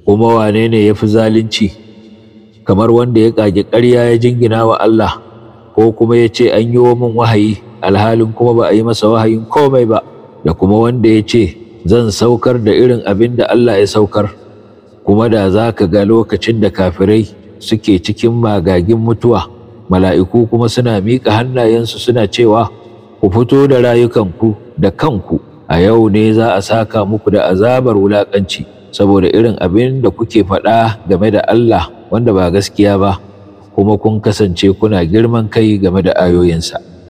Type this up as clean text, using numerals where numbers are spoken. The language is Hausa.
kuma wane ne ya fi zalunci kamar wanda ya ƙage ƙarya ya jingina wa Allah, ko kuma ya ce an yi wa min wahayi alhalin kuma ba a yi masa wahayin komai ba, da kuma wanda ya ce zan saukar da irin abin da Allah ya saukar. Kuma da za ka ga lokacin da kafirai suke cikin magagin mutuwa, mala'iku kuma suna miƙa hannayensu suna cewa, ku fito da rayukanku da kanku, a yau ne za a saka muku da azabar wulaƙanci saboda irin abin da kuke faɗa game da Allah wanda ba gaskiya ba, kuma kun kasance kuna girman kai game da ayoyinsa.